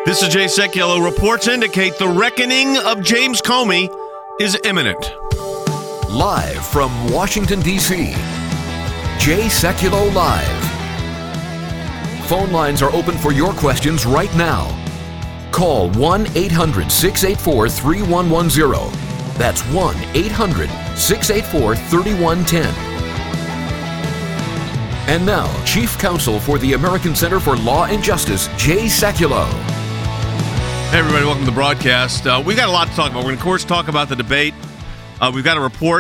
This is Jay Sekulow. Reports indicate the reckoning of James Comey is imminent. Live from Washington, D.C., Jay Sekulow Live. Phone lines are open for your questions right now. Call 1-800-684-3110. That's 1-800-684-3110. And now, Chief Counsel for the American Center for Law and Justice, Jay Sekulow. Hey, everybody. Welcome to the broadcast. We got a lot to talk about. We're going to, of course, talk about the debate. We've got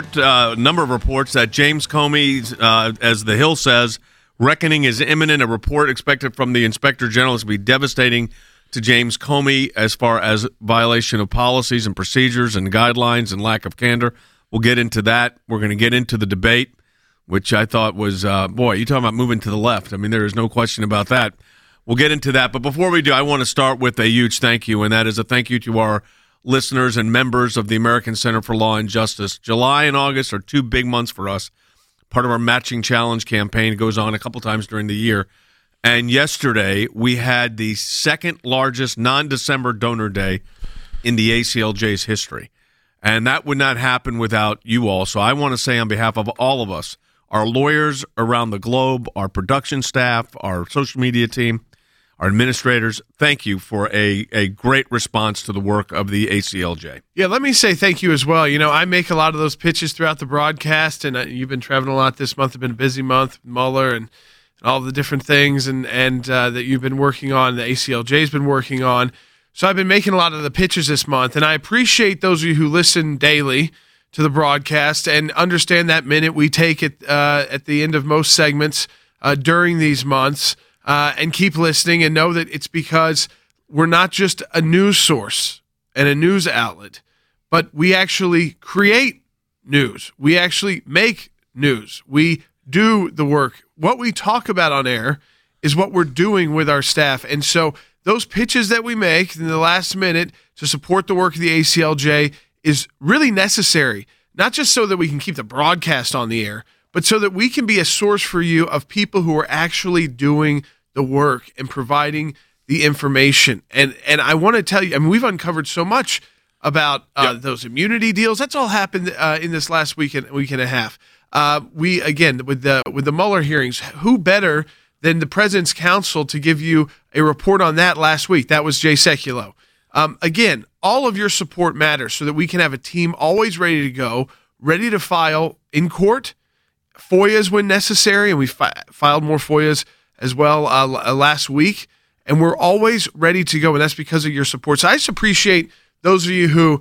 a number of reports that James Comey, as The Hill says, reckoning is imminent. A report expected from the Inspector General is going to be devastating to James Comey as far as violation of policies and procedures and guidelines and lack of candor. We'll get into that. We're going to get into the debate, which I thought was, you talking about moving to the left. I mean, there is no question about that. We'll get into that. But before we do, I want to start with a huge thank you, and that is a thank you to our listeners and members of the American Center for Law and Justice. July and August are two big months for us. Part of our Matching Challenge campaign goes on a couple times during the year. And yesterday, we had the second largest non-December donor day in the ACLJ's history. And that would not happen without you all. So I want to say on behalf of all of us, our lawyers around the globe, our production staff, our social media team, our administrators, thank you for a great response to the work of the ACLJ. Yeah, let me say thank you as well. You know, I make a lot of those pitches throughout the broadcast, and you've been traveling a lot this month. It's been a busy month with Mueller and all the different things and that you've been working on, the ACLJ's been working on. So I've been making a lot of the pitches this month, and I appreciate those of you who listen daily to the broadcast and understand that minute we take it at the end of most segments during these months. And keep listening and know that it's because we're not just a news source and a news outlet, but we actually create news. We actually make news. We do the work. What we talk about on air is what we're doing with our staff. And so those pitches that we make in the last minute to support the work of the ACLJ is really necessary, not just so that we can keep the broadcast on the air, but so that we can be a source for you of people who are actually doing the work and providing the information. And I want to tell you, I mean, we've uncovered so much about those immunity deals. That's all happened in this last week and a half. We, again, with the Mueller hearings, who better than the President's counsel to give you a report on that last week? That was Jay Sekulow. Again, all of your support matters so that we can have a team always ready to go, ready to file in court, FOIAs when necessary, and we filed more FOIAs as well last week, and we're always ready to go, and that's because of your support. So I just appreciate those of you who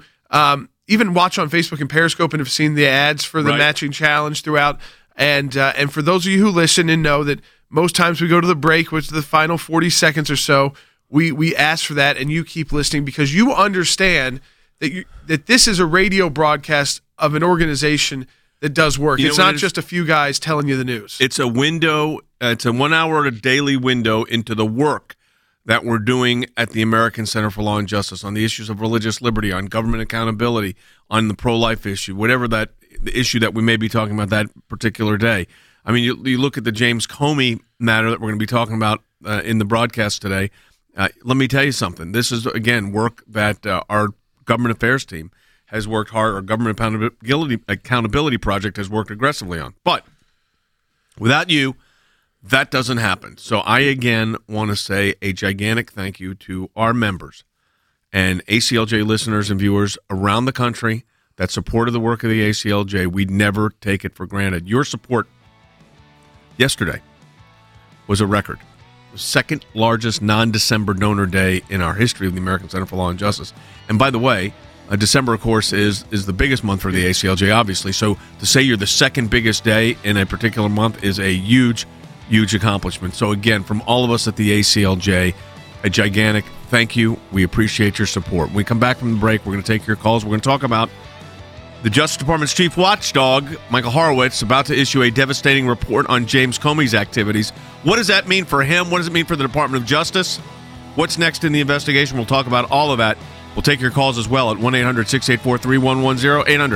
even watch on Facebook and Periscope and have seen the ads for the Matching Challenge throughout, and for those of you who listen and know that most times we go to the break, which is the final 40 seconds or so, we ask for that, and you keep listening because you understand that this is a radio broadcast of an organization that does work. It's not just a few guys telling you the news. It's a window. It's a 1 hour a daily window into the work that we're doing at the American Center for Law and Justice on the issues of religious liberty, on government accountability, on the pro-life issue, whatever the issue that we may be talking about that particular day. I mean, you look at the James Comey matter that we're going to be talking about in the broadcast today. Let me tell you something. This is, again, work that our government affairs team has worked hard, our government accountability project has worked aggressively on. But without you, that doesn't happen. So I, again, want to say a gigantic thank you to our members and ACLJ listeners and viewers around the country that supported the work of the ACLJ. We never take it for granted. Your support yesterday was a record. The second largest non-December donor day in our history of the American Center for Law and Justice. And by the way, December, of course, is the biggest month for the ACLJ, obviously. So to say you're the second biggest day in a particular month is a huge, huge accomplishment. So again, from all of us at the ACLJ, a gigantic thank you. We appreciate your support. When we come back from the break, we're going to take your calls. We're going to talk about the Justice Department's chief watchdog, Michael Horowitz, about to issue a devastating report on James Comey's activities. What does that mean for him? What does it mean for the Department of Justice? What's next in the investigation? We'll talk about all of that. We'll take your calls as well at 1-800-684-3110,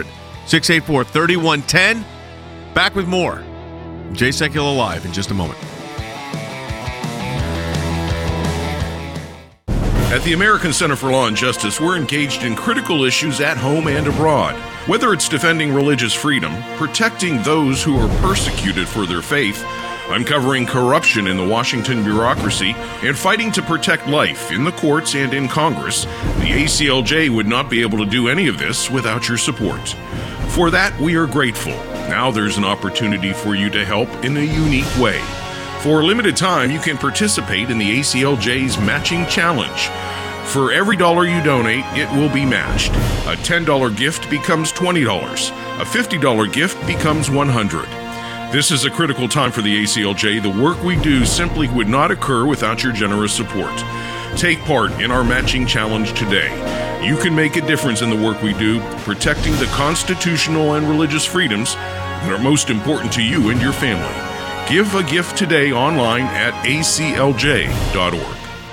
800-684-3110. Back with more. Jay Sekulow Live in just a moment. At the American Center for Law and Justice, we're engaged in critical issues at home and abroad. Whether it's defending religious freedom, protecting those who are persecuted for their faith, uncovering corruption in the Washington bureaucracy, and fighting to protect life in the courts and in Congress, the ACLJ would not be able to do any of this without your support. For that, we are grateful. Now there's an opportunity for you to help in a unique way. For a limited time, you can participate in the ACLJ's Matching Challenge. For every $1 you donate, it will be matched. A $10 gift becomes $20. A $50 gift becomes $100. This is a critical time for the ACLJ. The work we do simply would not occur without your generous support. Take part in our Matching Challenge today. You can make a difference in the work we do, protecting the constitutional and religious freedoms that are most important to you and your family. Give a gift today online at aclj.org.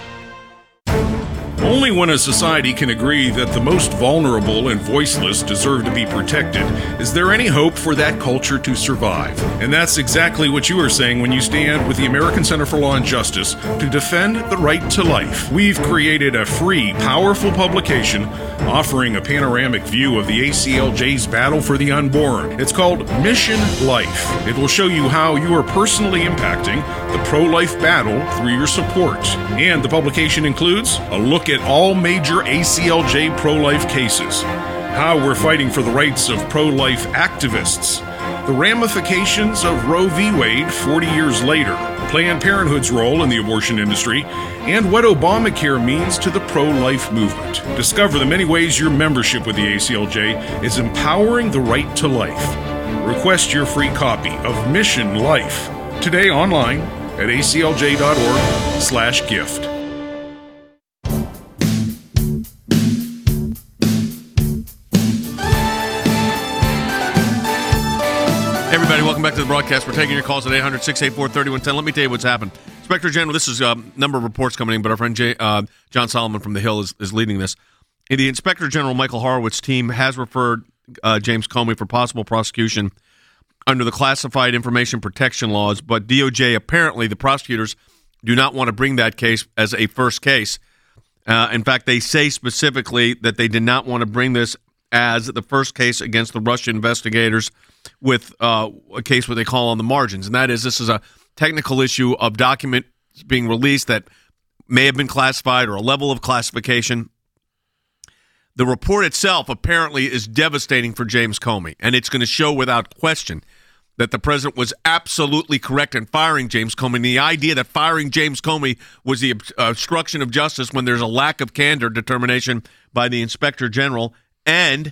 Only when a society can agree that the most vulnerable and voiceless deserve to be protected is there any hope for that culture to survive. And that's exactly what you are saying when you stand with the American Center for Law and Justice to defend the right to life. We've created a free, powerful publication offering a panoramic view of the ACLJ's battle for the unborn. It's called Mission Life. It will show you how you are personally impacting the pro-life battle through your support. And the publication includes a look at all major ACLJ pro-life cases, how we're fighting for the rights of pro-life activists, the ramifications of Roe v. Wade 40 years later, Planned Parenthood's role in the abortion industry, and what Obamacare means to the pro-life movement. Discover the many ways your membership with the ACLJ is empowering the right to life. Request your free copy of Mission Life today online at aclj.org/gift. Everybody, welcome back to the broadcast. We're taking your calls at 800-684-3110. Let me tell you what's happened. Inspector General, this is a number of reports coming in, but our friend John Solomon from The Hill is leading this. The Inspector General Michael Horowitz team has referred James Comey for possible prosecution under the classified information protection laws, but DOJ, apparently the prosecutors, do not want to bring that case as a first case. In fact, they say specifically that they did not want to bring this as the first case against the Russian investigators with a case what they call on the margins. And that is, this is a technical issue of documents being released that may have been classified or a level of classification. The report itself apparently is devastating for James Comey, and it's going to show without question that the president was absolutely correct in firing James Comey. And the idea that firing James Comey was the obstruction of justice when there's a lack of candor determination by the Inspector General, and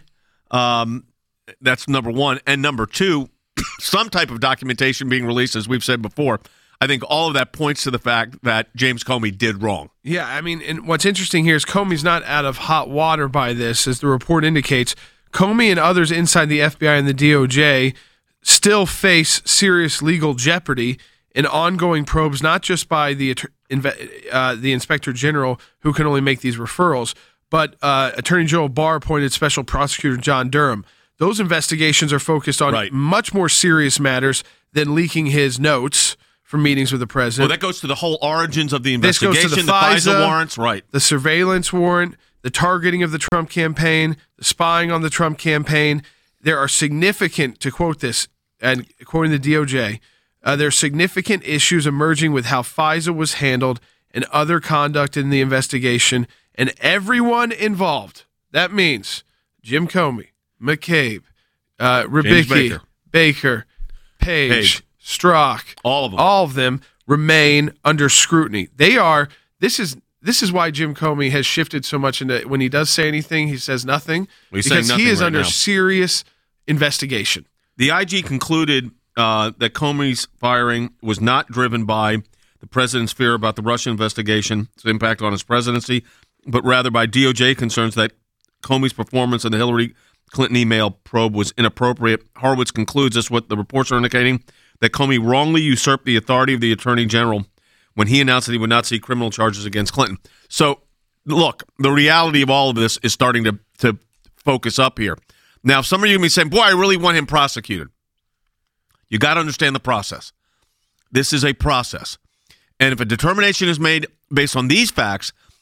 that's number one. And number two, some type of documentation being released, as we've said before. I think all of that points to the fact that James Comey did wrong. Yeah, I mean, and what's interesting here is Comey's not out of hot water by this, as the report indicates. Comey and others inside the FBI and the DOJ still face serious legal jeopardy in ongoing probes, not just by the Inspector General, who can only make these referrals, but Attorney General Barr appointed Special Prosecutor John Durham. Those investigations are focused on much more serious matters than leaking his notes from meetings with the president. Well, that goes to the whole origins of the investigation, this goes to the FISA warrants, right? The surveillance warrant, the targeting of the Trump campaign, the spying on the Trump campaign. There are significant, to quote this, and quoting the DOJ, there are significant issues emerging with how FISA was handled and other conduct in the investigation, and everyone involved. That means Jim Comey, McCabe, Rybicki, Baker, Page, Strzok, all of them remain under scrutiny. They are. This is why Jim Comey has shifted so much into, when he does say anything, he says nothing, because he is under serious investigation. The IG concluded that Comey's firing was not driven by the president's fear about the Russian investigation's impact on his presidency, but rather by DOJ concerns that Comey's performance in the Hillary Clinton email probe was inappropriate. Horowitz concludes, this is what the reports are indicating, that Comey wrongly usurped the authority of the Attorney General when he announced that he would not seek criminal charges against Clinton. So, look, the reality of all of this is starting to focus up here. Now, some of you may be saying, boy, I really want him prosecuted. You got to understand the process. This is a process. And if a determination is made based on these facts,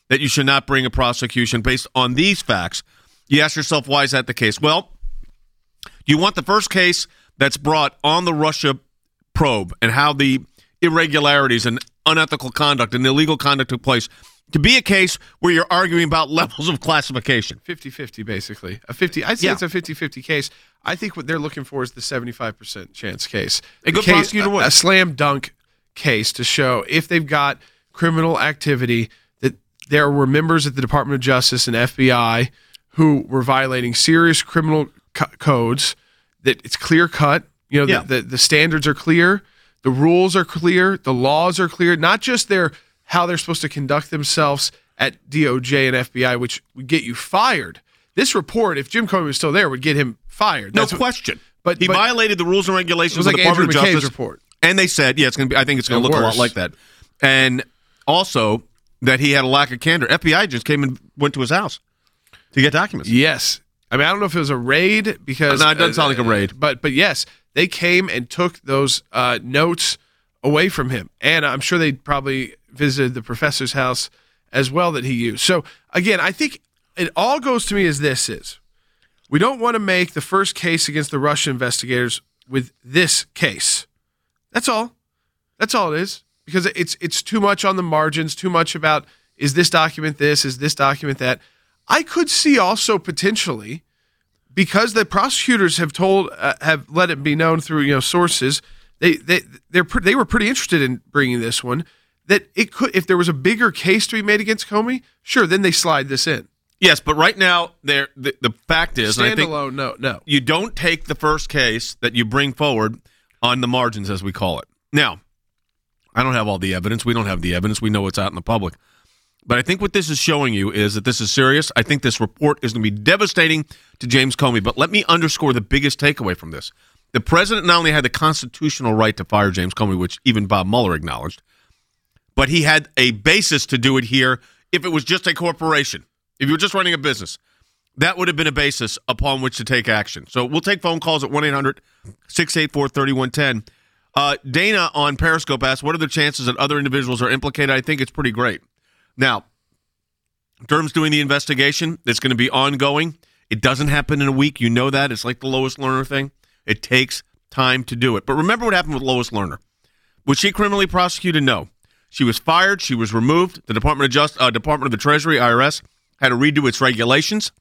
that you should not bring a prosecution based on these facts. You ask yourself, why is that the case? Well, you want the first case that's brought on the Russia probe and how the irregularities and unethical conduct and illegal conduct took place to be a case where you're arguing about levels of classification. 50-50, basically. I'd say it's a 50-50 case. I think what they're looking for is the 75% chance case. A good prosecutor would. A slam dunk case to show if they've got criminal activity, that there were members at the Department of Justice and FBI who were violating serious criminal codes, that it's clear cut. The standards are clear, the rules are clear, the laws are clear, not just how they're supposed to conduct themselves at DOJ and FBI, which would get you fired. This report, if Jim Comey was still there, would get him fired. No question. But he violated the rules and regulations of the Andrew Department of McCabe's Justice. report. And they said, I think it's going to look a lot like that. And also that he had a lack of candor. FBI just came and went to his house to get documents. Yes. I mean, I don't know if it was a raid because... No, it doesn't sound like a raid. But yes, they came and took those notes away from him. And I'm sure they probably visited the professor's house as well that he used. So, again, I think it all goes to me as this is. We don't want to make the first case against the Russian investigators with this case. That's all. That's all it is. Because it's too much on the margins, too much about, is this document this, is this document that. I could see also potentially, because the prosecutors have let it be known through sources, they were pretty interested in bringing this one, that it could, if there was a bigger case to be made against Comey, sure, then they slide this in. Yes, but right now the fact is, standalone, no, you don't take the first case that you bring forward on the margins, as we call it. Now, I don't have all the evidence. We don't have the evidence. We know what's out in the public. But I think what this is showing you is that this is serious. I think this report is going to be devastating to James Comey. But let me underscore the biggest takeaway from this. The president not only had the constitutional right to fire James Comey, which even Bob Mueller acknowledged, but he had a basis to do it here if it was just a corporation. If you were just running a business, that would have been a basis upon which to take action. So we'll take phone calls at 1-800-684-3110. Dana on Periscope asked, what are the chances that other individuals are implicated? I think it's pretty great. Now, Durham's doing the investigation. It's going to be ongoing. It doesn't happen in a week. You know that. It's like the Lois Lerner thing. It takes time to do it. But remember what happened with Lois Lerner. Was she criminally prosecuted? No. She was fired. She was removed. The Department of the Treasury, IRS, had to redo its regulations.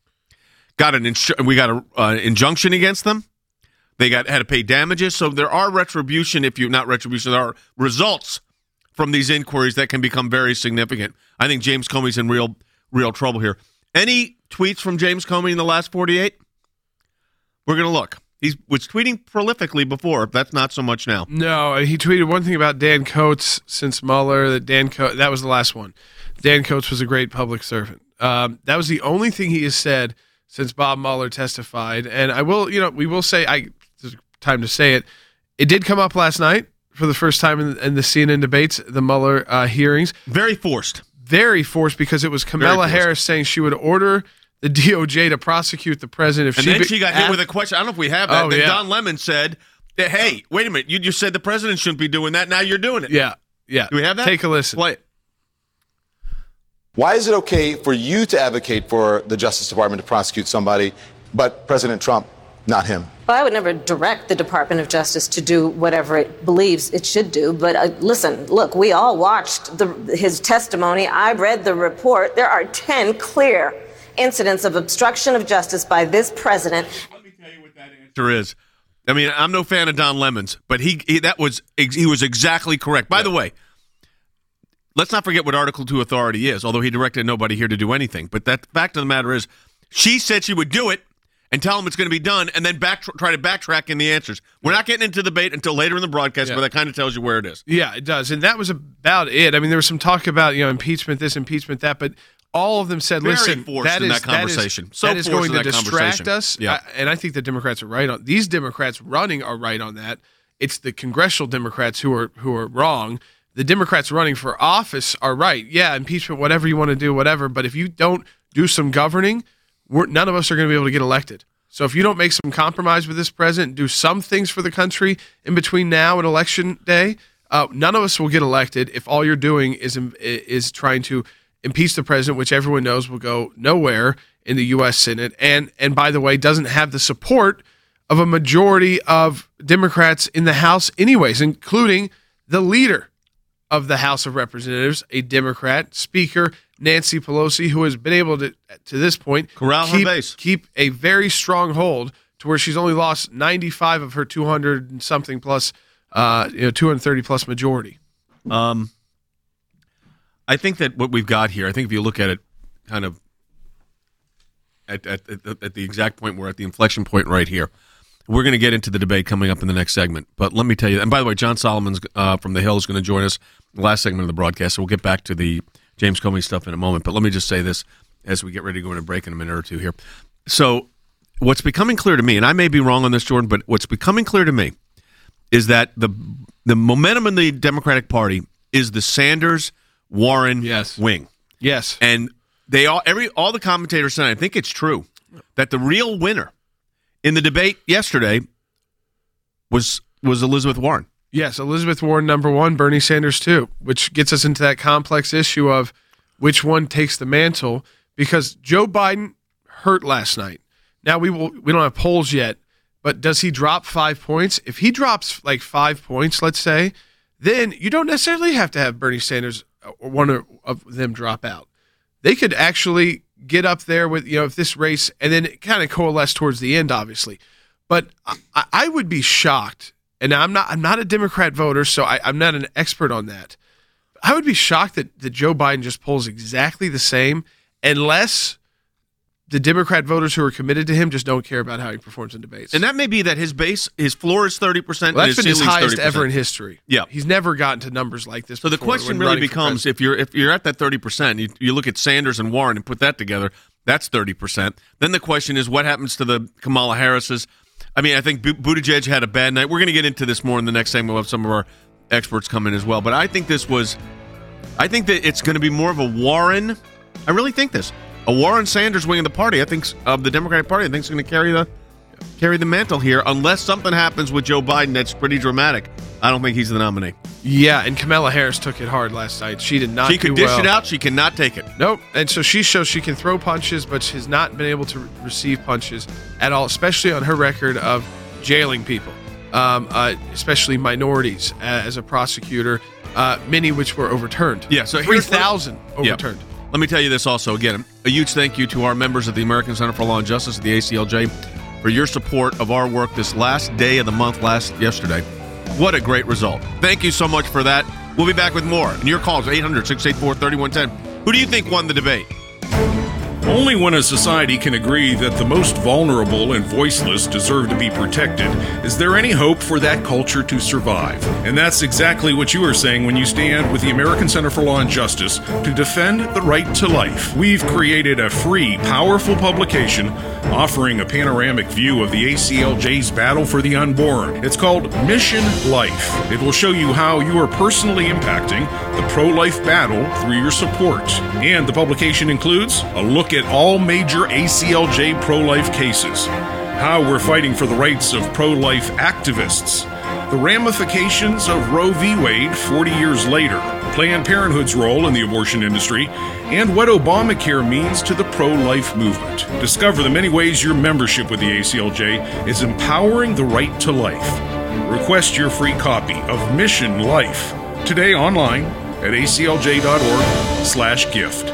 We got an injunction against them. They had to pay damages. So there are there are results from these inquiries that can become very significant. I think James Comey's in real trouble here. Any tweets from James Comey in the last 48? We're going to look. He was tweeting prolifically before. That's not so much now. No, he tweeted one thing about Dan Coates since Mueller. That was the last one. Dan Coates was a great public servant. That was the only thing he has said since Bob Mueller testified. And we will say, there's time to say it. It did come up last night for the first time in the CNN debates, the Mueller hearings. Very forced. Very forced, because it was Kamala Harris saying she would order the DOJ to prosecute the president. Then she got hit with a question. I don't know if we have that. Yeah. Don Lemon said, hey, wait a minute. You just said the president shouldn't be doing that. Now you're doing it. Yeah. Do we have that? Take a listen. Play it. Why is it okay for you to advocate for the Justice Department to prosecute somebody, but President Trump, not him? Well, I would never direct the Department of Justice to do whatever it believes it should do. But listen, look, we all watched his testimony. I read the report. There are 10 clear incidents of obstruction of justice by this president. Let me tell you what that answer is. I mean, I'm no fan of Don Lemon's, but he was exactly correct. By the way, let's not forget what Article 2 authority is, although he directed nobody here to do anything. But the fact of the matter is, she said she would do it and tell him it's going to be done, and then try to backtrack in the answers. We're not getting into debate until later in the broadcast, but that kind of tells you where it is. Yeah, it does. And that was about it. I mean, there was some talk about impeachment this, impeachment that, but all of them said, listen, that is going to distract us. Yeah. And I think the Democrats are right on. These Democrats running are right on that. It's the congressional Democrats who are wrong. The Democrats running for office are right. Yeah, impeachment, whatever you want to do, whatever. But if you don't do some governing, none of us are going to be able to get elected. So if you don't make some compromise with this president, do some things for the country in between now and election day, none of us will get elected if all you're doing is trying to impeach the president, which everyone knows will go nowhere in the U.S. Senate, and by the way, doesn't have the support of a majority of Democrats in the House anyways, including the leader of the House of Representatives, a Democrat, Speaker Nancy Pelosi, who has been able to this point, corral her base, keep a very strong hold to where she's only lost 95 of her 200 and something plus, 230 plus majority. I think that what we've got here, I think if you look at it kind of at the exact point, we're at the inflection point right here. We're going to get into the debate coming up in the next segment. But let me tell you, and by the way, John Solomon's from The Hill is going to join us in the last segment of the broadcast, so we'll get back to the James Comey stuff in a moment. But let me just say this as we get ready to go into a break in a minute or two here. So what's becoming clear to me, and I may be wrong on this, Jordan, but what's becoming clear to me is that the momentum in the Democratic Party is the Sanders-Warren wing. Yes. And they all the commentators said, I think it's true, that the real winner in the debate yesterday was Elizabeth Warren. Yes, Elizabeth Warren, number one, Bernie Sanders, two, which gets us into that complex issue of which one takes the mantle, because Joe Biden hurt last night. Now, we don't have polls yet, but does he drop 5 points? If he drops like 5 points, let's say, then you don't necessarily have to have Bernie Sanders or one of them drop out. They could actually get up there with, if this race, and then it kind of coalesce towards the end, obviously. But I would be shocked, and I'm not a Democrat voter, so I'm not an expert on that. I would be shocked that Joe Biden just polls exactly the same, unless the Democrat voters who are committed to him just don't care about how he performs in debates. And that may be that his floor is 30%. Well, that's been his highest 30%. Ever in history. Yeah, he's never gotten to numbers like this. So the question really becomes, if you're at that 30%, you look at Sanders and Warren and put that together, that's 30%. Then the question is, what happens to the Kamala Harris's? I mean, I think Buttigieg had a bad night. We're going to get into this more in the next segment. We'll have some of our experts come in as well. But I think that it's going to be more of a Warren. I really think this. A Warren-Sanders wing of the party, I think, of the Democratic Party, I think is going to carry the mantle here, unless something happens with Joe Biden that's pretty dramatic. I don't think he's the nominee. Yeah, and Kamala Harris took it hard last night. She did not. She could dish it out. She cannot take it. Nope. And so she shows she can throw punches, but she's not been able to receive punches at all, especially on her record of jailing people, especially minorities as a prosecutor, many which were overturned. Yeah, so 3,000 overturned. Yeah. Let me tell you this also. Again, a huge thank you to our members of the American Center for Law and Justice, the ACLJ, for your support of our work this last day of the month, yesterday. What a great result. Thank you so much for that. We'll be back with more. And your calls, 800-684-3110. Who do you think won the debate? Only when a society can agree that the most vulnerable and voiceless deserve to be protected is there any hope for that culture to survive. And that's exactly what you are saying when you stand with the American Center for Law and Justice to defend the right to life. We've created a free, powerful publication offering a panoramic view of the ACLJ's battle for the unborn. It's called Mission Life. It will show you how you are personally impacting the pro-life battle through your support. And the publication includes a look at all major ACLJ pro-life cases, how we're fighting for the rights of pro-life activists, the ramifications of Roe v. Wade 40 years later, Planned Parenthood's role in the abortion industry, and what Obamacare means to the pro-life movement. Discover the many ways your membership with the ACLJ is empowering the right to life. Request your free copy of Mission Life today online at aclj.org/gift.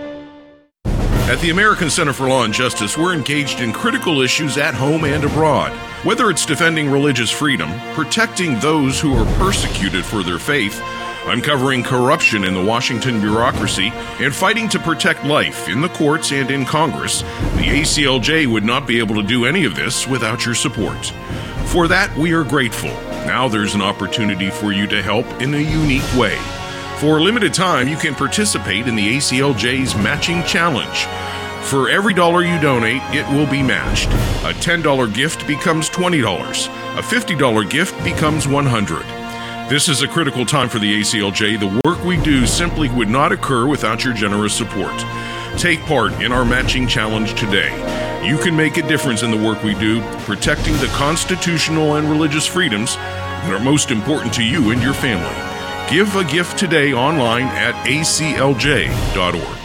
At the American Center for Law and Justice, we're engaged in critical issues at home and abroad. Whether it's defending religious freedom, protecting those who are persecuted for their faith, uncovering corruption in the Washington bureaucracy, and fighting to protect life in the courts and in Congress, the ACLJ would not be able to do any of this without your support. For that, we are grateful. Now there's an opportunity for you to help in a unique way. For a limited time, you can participate in the ACLJ's Matching Challenge. For every dollar you donate, it will be matched. A $10 gift becomes $20. A $50 gift becomes $100. This is a critical time for the ACLJ. The work we do simply would not occur without your generous support. Take part in our Matching Challenge today. You can make a difference in the work we do, protecting the constitutional and religious freedoms that are most important to you and your family. Give a gift today online at aclj.org.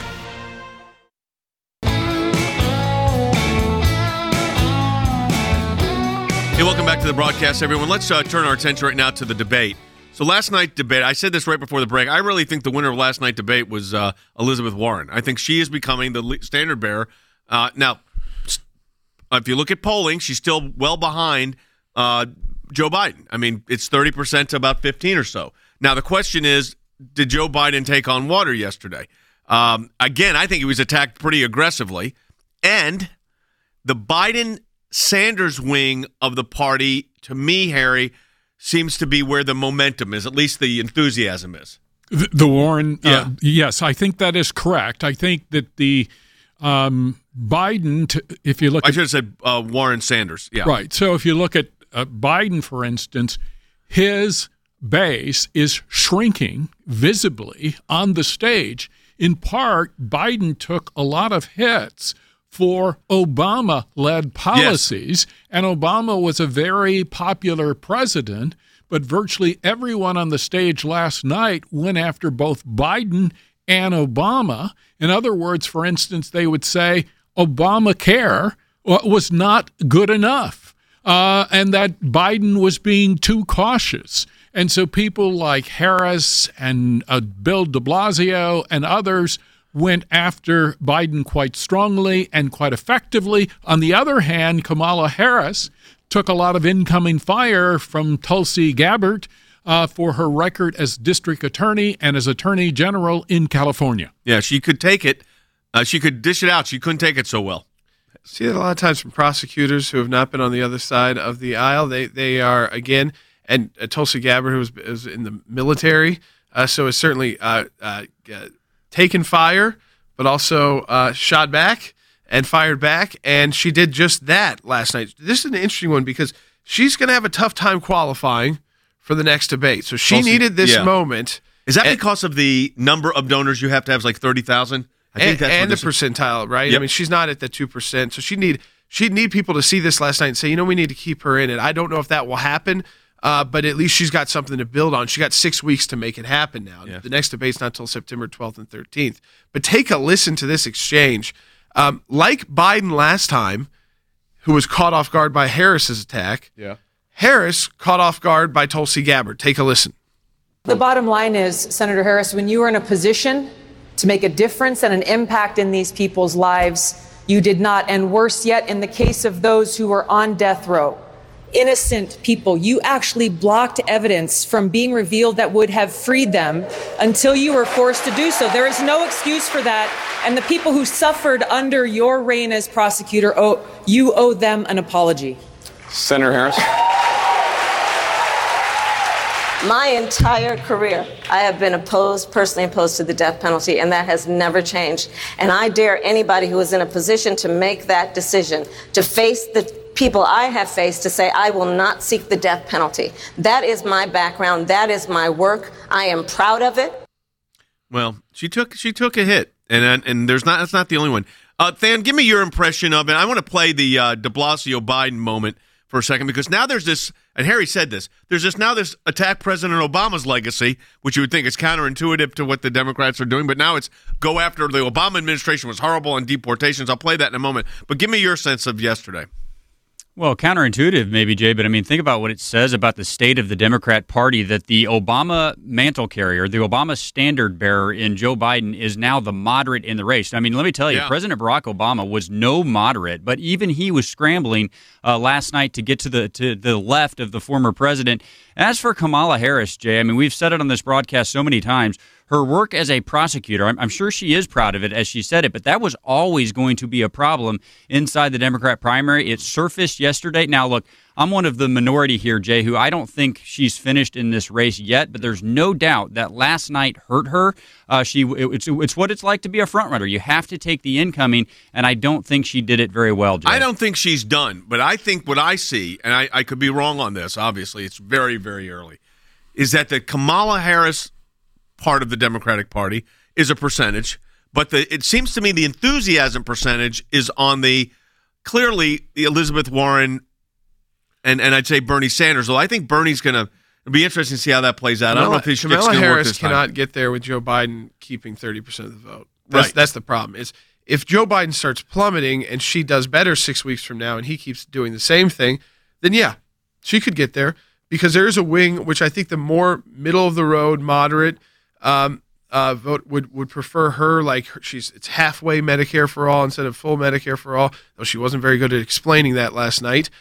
Hey, welcome back to the broadcast, everyone. Let's turn our attention right now to the debate. So last night's debate, I said this right before the break, I really think the winner of last night's debate was Elizabeth Warren. I think she is becoming the standard bearer. Now, if you look at polling, she's still well behind Joe Biden. I mean, it's 30% to about 15 or so. Now, the question is, did Joe Biden take on water yesterday? Again, I think he was attacked pretty aggressively. And the Biden-Sanders wing of the party, to me, Harry, seems to be where the momentum is, at least the enthusiasm is. The Warren, yes, I think that is correct. I think that the Biden, if you look I should have said Warren-Sanders, yeah. Right, so if you look at Biden, for instance, his base is shrinking visibly on the stage. In part, Biden took a lot of hits for Obama-led policies, yes. And Obama was a very popular president, but virtually everyone on the stage last night went after both Biden and Obama. In other words, for instance, they would say Obamacare was not good enough, and that Biden was being too cautious. And so people like Harris and Bill de Blasio and others went after Biden quite strongly and quite effectively. On the other hand, Kamala Harris took a lot of incoming fire from Tulsi Gabbard for her record as district attorney and as attorney general in California. Yeah, she could take it. She could dish it out. She couldn't take it so well. See that a lot of times from prosecutors who have not been on the other side of the aisle. They are, again, and Tulsi Gabbard, who was in the military, so is certainly taken fire, but also shot back and fired back, and she did just that last night. This is an interesting one because she's going to have a tough time qualifying for the next debate. So she needed this moment. Is that because of the number of donors you have to have, like 30,000? I think that's and the percentile, right? Yep. I mean, she's not at the 2%, so she'd need people to see this last night and say, we need to keep her in it. I don't know if that will happen. But at least she's got something to build on. She got 6 weeks to make it happen now. Yeah. The next debate's not until September 12th and 13th. But take a listen to this exchange. Like Biden last time, who was caught off guard by Harris's attack, Harris caught off guard by Tulsi Gabbard. Take a listen. The bottom line is, Senator Harris, when you are in a position to make a difference and an impact in these people's lives, you did not. And worse yet, in the case of those who were on death row, innocent people, you actually blocked evidence from being revealed that would have freed them until you were forced to do so. There is no excuse for that. And the people who suffered under your reign as prosecutor, you owe them an apology. Senator Harris. My entire career, I have been personally opposed to the death penalty, and that has never changed. And I dare anybody who is in a position to make that decision, to face the people I have faced, to say, I will not seek the death penalty. That is my background. That is my work. I am proud of it. Well, she took a hit, and that's not the only one. Than, give me your impression of it. I want to play the de Blasio Biden moment for a second, because now there's this, and Harry said this, there's this attack President Obama's legacy, which you would think is counterintuitive to what the Democrats are doing, but now it's go after the Obama administration was horrible on deportations. I'll play that in a moment. But give me your sense of yesterday. Well, counterintuitive maybe, Jay, but I mean, think about what it says about the state of the Democrat Party, that the Obama mantle carrier, the Obama standard bearer in Joe Biden is now the moderate in the race. I mean, let me tell you, President Barack Obama was no moderate, but even he was scrambling last night to get to the left of the former president. As for Kamala Harris, Jay, I mean, we've said it on this broadcast so many times. Her work as a prosecutor, I'm sure she is proud of it as she said it, but that was always going to be a problem inside the Democrat primary. It surfaced yesterday. Now, look, I'm one of the minority here, Jay, who I don't think she's finished in this race yet, but there's no doubt that last night hurt her. It's what it's like to be a frontrunner. You have to take the incoming, and I don't think she did it very well, Jay. I don't think she's done, but I think what I see, and I could be wrong on this, obviously, it's very, very early, is that the Kamala Harris part of the Democratic Party is a percentage, but it seems to me the enthusiasm percentage is on clearly the Elizabeth Warren and I'd say Bernie Sanders. Though I think Bernie's going to It'll be interesting to see how that plays out. I don't know if his shtick's Kamala going to work Harris this time. cannot get there with Joe Biden keeping 30% of the vote. Right. That's the problem. Is if Joe Biden starts plummeting and she does better 6 weeks from now and he keeps doing the same thing, then yeah, she could get there because there is a wing which I think the more middle of the road, moderate vote would prefer her. Like it's halfway Medicare for all instead of full Medicare for all. Though she wasn't very good at explaining that last night.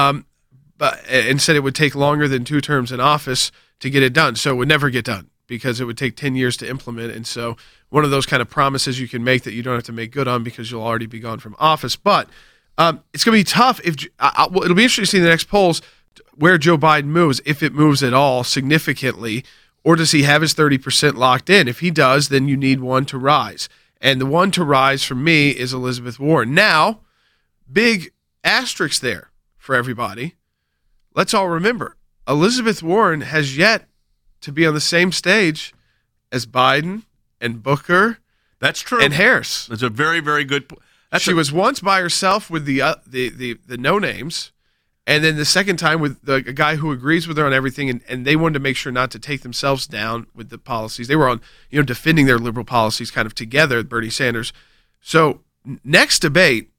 And said it would take longer than 2 terms in office to get it done. So it would never get done because it would take 10 years to implement. And so one of those kind of promises you can make that you don't have to make good on because you'll already be gone from office. But it's going to be tough. It'll be interesting to see in the next polls where Joe Biden moves, if it moves at all significantly, or does he have his 30% locked in? If he does, then you need one to rise. And the one to rise for me is Elizabeth Warren. Now, big asterisk there for everybody. Let's all remember, Elizabeth Warren has yet to be on the same stage as Biden and Booker. That's true. And Harris. That's a very, very good point. She was once by herself with the no-names, and then the second time with the guy who agrees with her on everything, and they wanted to make sure not to take themselves down with the policies. They were on, defending their liberal policies kind of together, Bernie Sanders. So next debate,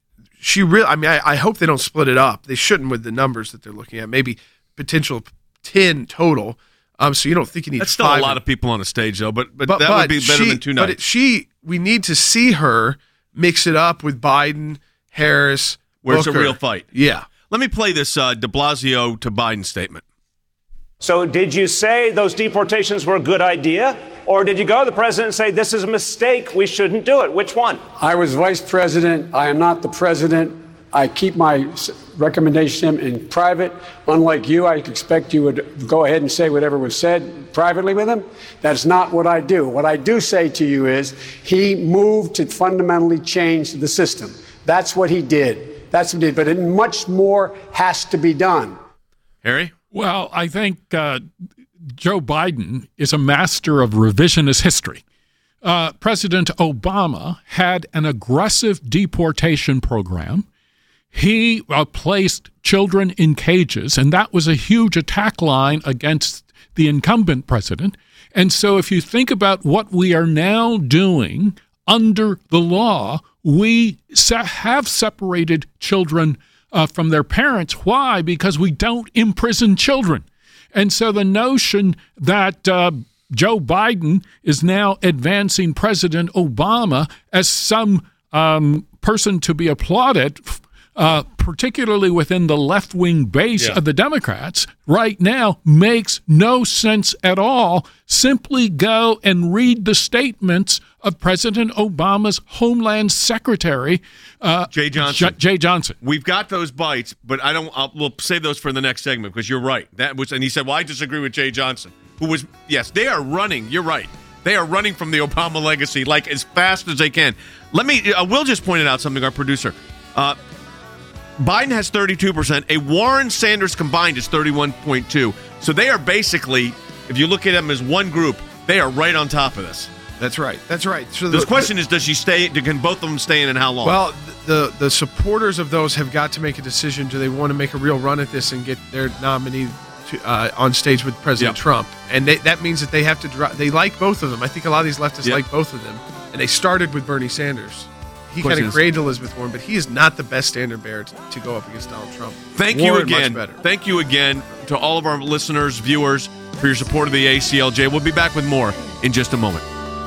I hope they don't split it up. They shouldn't with the numbers that they're looking at. Maybe potential 10 total. So you don't think you need That's still 5. a lot of people on a stage, though. But that would be better than 2 nights. But we need to see her mix it up with Biden, Harris, Where's Booker. the real fight? Yeah. Let me play this de Blasio to Biden statement. So did you say those deportations were a good idea? Or did you go to the president and say, this is a mistake, we shouldn't do it? Which one? I was vice president. I am not the president. I keep my recommendation in private. Unlike you, I expect you would go ahead and say whatever was said privately with him. That's not what I do. What I do say to you is he moved to fundamentally change the system. That's what he did. That's what he did. But much more has to be done. Harry? Well, I think Joe Biden is a master of revisionist history. President Obama had an aggressive deportation program. He placed children in cages, and that was a huge attack line against the incumbent president. And so if you think about what we are now doing under the law, we have separated children from their parents. Why? Because we don't imprison children. And so the notion that Joe Biden is now advancing President Obama as some person to be applauded, particularly within the left-wing base of the Democrats, right now makes no sense at all. Simply go and read the statements of President Obama's Homeland Secretary, Jay Johnson. Jay Johnson. We've got those bites, but we'll save those for the next segment because you're right. And he said, well, I disagree with Jay Johnson, who was, yes, they are running. You're right. They are running from the Obama legacy like as fast as they can. Will just pointed out something, our producer. Biden has 32%. A Warren-Sanders combined is 31.2%. So they are basically, if you look at them as one group, they are right on top of this. That's right. So the question is, does she stay? Can both of them stay in and how long? Well, the supporters of those have got to make a decision. Do they want to make a real run at this and get their nominee on stage with President Trump? And that means that they have to they like both of them. I think a lot of these leftists like both of them. And they started with Bernie Sanders. He kind of created Elizabeth Warren, but he is not the best standard bearer to go up against Donald Trump. Thank you again. Thank you again to all of our listeners, viewers, for your support of the ACLJ. We'll be back with more in just a moment.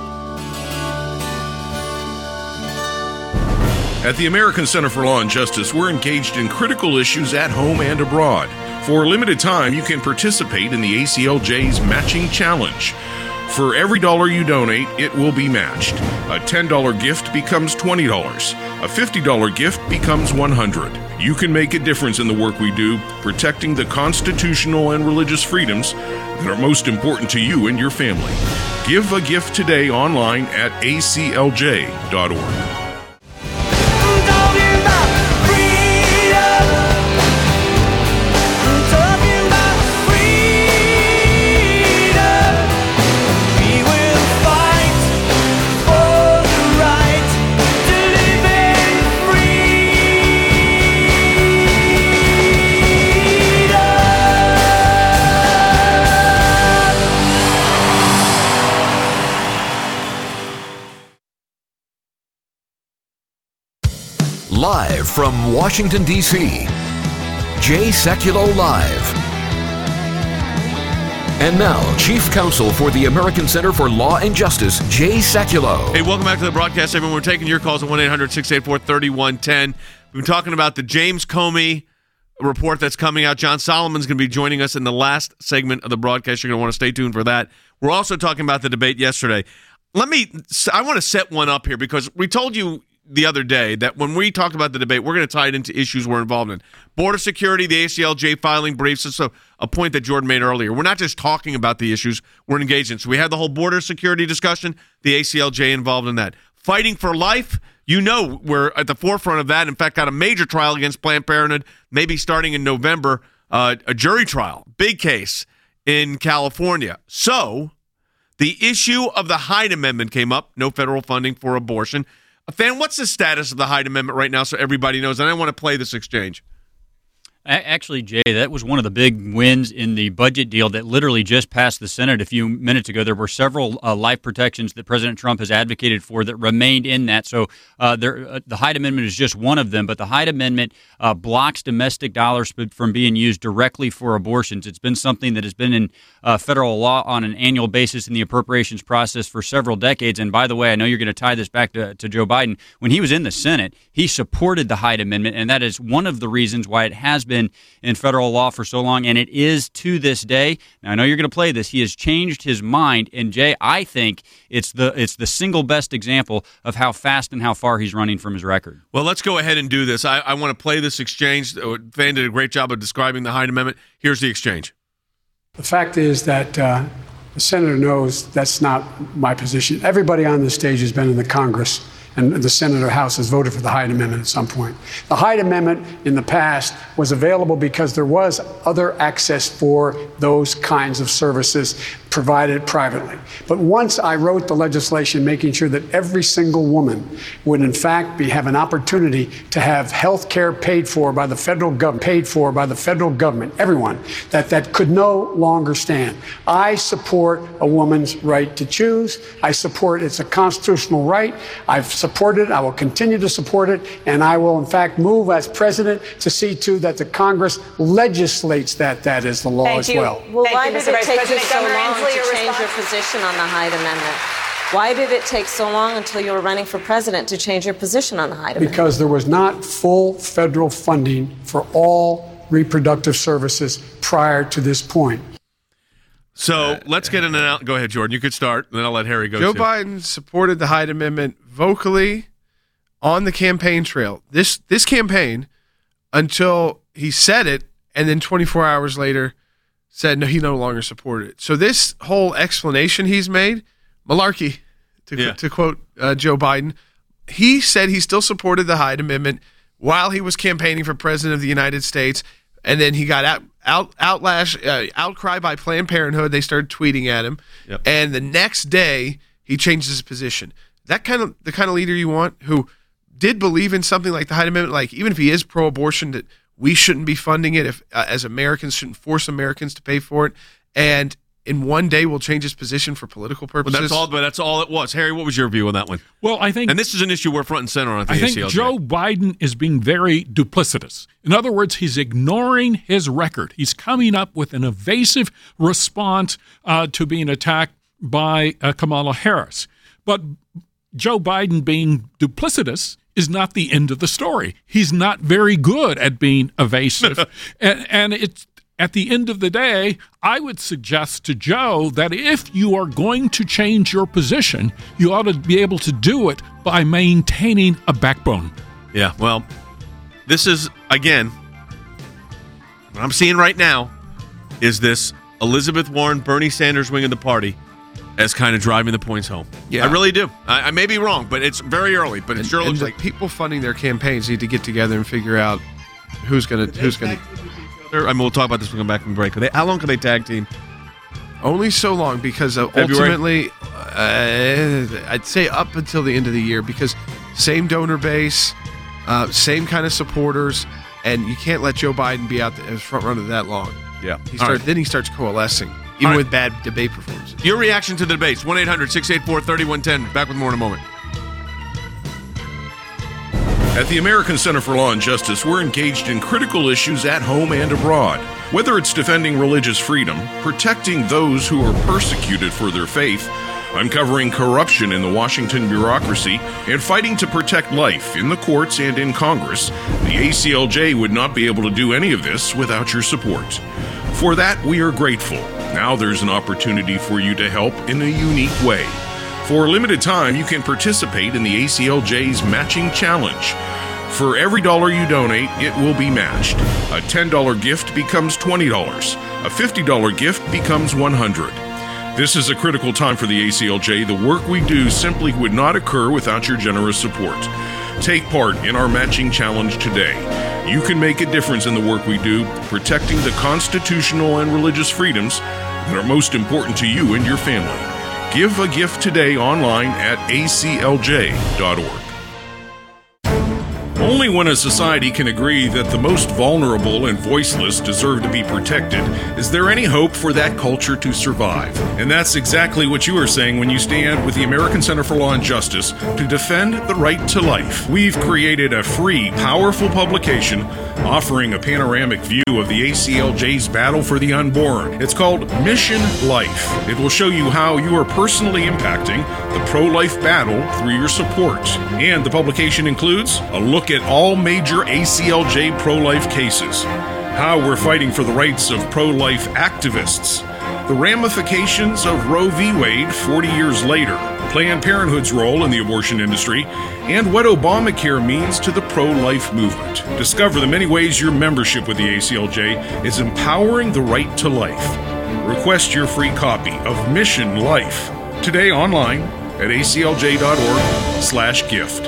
At the American Center for Law and Justice, we're engaged in critical issues at home and abroad. For a limited time, you can participate in the ACLJ's Matching Challenge. For every dollar you donate, it will be matched. A $10 gift becomes $20. A $50 gift becomes $100. You can make a difference in the work we do, protecting the constitutional and religious freedoms that are most important to you and your family. Give a gift today online at aclj.org. Live from Washington, D.C., Jay Sekulow Live. And now, Chief Counsel for the American Center for Law and Justice, Jay Sekulow. Hey, welcome back to the broadcast, everyone. We're taking your calls at 1-800-684-3110. We've been talking about the James Comey report that's coming out. John Solomon's going to be joining us in the last segment of the broadcast. You're going to want to stay tuned for that. We're also talking about the debate yesterday. I want to set one up here because we told you the other day that when we talk about the debate, we're going to tie it into issues we're involved in. Border security, the ACLJ filing briefs. It's a point that Jordan made earlier. We're not just talking about the issues we're engaged in. So we had the whole border security discussion, the ACLJ involved in that. Fighting for life, we're at the forefront of that. In fact, got a major trial against Planned Parenthood, maybe starting in November, a jury trial, big case in California. So the issue of the Hyde Amendment came up, no federal funding for abortion. Fan, what's the status of the Hyde Amendment right now so everybody knows? And I want to play this exchange. Actually, Jay, that was one of the big wins in the budget deal that literally just passed the Senate a few minutes ago. There were several life protections that President Trump has advocated for that remained in that. So the Hyde Amendment is just one of them. But the Hyde Amendment blocks domestic dollars from being used directly for abortions. It's been something that has been in federal law on an annual basis in the appropriations process for several decades. And by the way, I know you're going to tie this back to Joe Biden. When he was in the Senate, he supported the Hyde Amendment, and that is one of the reasons why it has been in federal law for so long, and it is to this day. Now, I know you're going to play this. He has changed his mind, and Jay, I think it's the single best example of how fast and how far he's running from his record. Well, let's go ahead and do this. I want to play this exchange. Van did a great job of describing the Hyde Amendment. Here's the exchange. The fact is that the senator knows that's not my position. Everybody on this stage has been in the Congress, and the Senate or House has voted for the Hyde Amendment at some point. The Hyde Amendment in the past was available because there was other access for those kinds of services provided privately. But once I wrote the legislation making sure that every single woman would in fact have an opportunity to have health care paid for by the federal government, everyone, that could no longer stand. I support a woman's right to choose. I support it's a constitutional right. I've supported it. I will continue to support it. And I will in fact move as president to see to that the Congress legislates that is the law as well. Well, why did it take you so long to change your position on the Hyde Amendment? Why did it take so long until you were running for president to change your position on the Hyde Amendment? Because there was not full federal funding for all reproductive services prior to this point. So let's get an announcement. Go ahead, Jordan. You could start, and then I'll let Harry go. Joe Biden supported the Hyde Amendment vocally on the campaign trail. This campaign, until he said it, and then 24 hours later said no, he no longer supported it. So this whole explanation he's made, malarkey, to quote Joe Biden. He said he still supported the Hyde Amendment while he was campaigning for president of the United States, and then he got outcry by Planned Parenthood. They started tweeting at him, and the next day he changed his position. The kind of leader you want, who did believe in something like the Hyde Amendment, like even if he is pro-abortion, that we shouldn't be funding it, if as Americans shouldn't force Americans to pay for it, and in one day will change his position for political purposes. Well, that's all it was. Harry, what was your view on that one? Well, I think, and this is an issue we're front and center on at the ACLJ. I think Joe Biden is being very duplicitous. In other words, he's ignoring his record. He's coming up with an evasive response to being attacked by Kamala Harris. But Joe Biden being duplicitous is not the end of the story. He's not very good at being evasive. and it's at the end of the day, I would suggest to Joe that if you are going to change your position, you ought to be able to do it by maintaining a backbone. Yeah, well, this is, again, what I'm seeing right now is this Elizabeth Warren, Bernie Sanders wing of the party as kind of driving the points home. Yeah, I really do. I may be wrong, but it's very early. But it sure looks like people funding their campaigns need to get together and figure out who's going to. I mean, we'll talk about this when we come back from break. How long can they tag team? Only so long, because ultimately, I'd say up until the end of the year, because same donor base, same kind of supporters, and you can't let Joe Biden be out as front runner that long. Yeah. Then he starts coalescing, even with bad debate performances. Your reaction to the debates, 1-800-684-3110. Back with more in a moment. At the American Center for Law and Justice, we're engaged in critical issues at home and abroad. Whether it's defending religious freedom, protecting those who are persecuted for their faith, uncovering corruption in the Washington bureaucracy, and fighting to protect life in the courts and in Congress, the ACLJ would not be able to do any of this without your support. For that, we are grateful. Now there's an opportunity for you to help in a unique way. For a limited time, you can participate in the ACLJ's Matching Challenge. For every dollar you donate, it will be matched. A $10 gift becomes $20. A $50 gift becomes $100. This is a critical time for the ACLJ. The work we do simply would not occur without your generous support. Take part in our Matching Challenge today. You can make a difference in the work we do, protecting the constitutional and religious freedoms that are most important to you and your family. Give a gift today online at aclj.org. Only when a society can agree that the most vulnerable and voiceless deserve to be protected is there any hope for that culture to survive. And that's exactly what you are saying when you stand with the American Center for Law and Justice to defend the right to life. We've created a free, powerful publication offering a panoramic view of the ACLJ's battle for the unborn. It's called Mission Life. It will show you how you are personally impacting the pro-life battle through your support. And the publication includes a look at all major ACLJ pro-life cases, how we're fighting for the rights of pro-life activists, the ramifications of Roe v. Wade 40 years later, Planned Parenthood's role in the abortion industry, and what Obamacare means to the pro-life movement. Discover the many ways your membership with the ACLJ is empowering the right to life. Request your free copy of Mission Life today online at aclj.org/gift.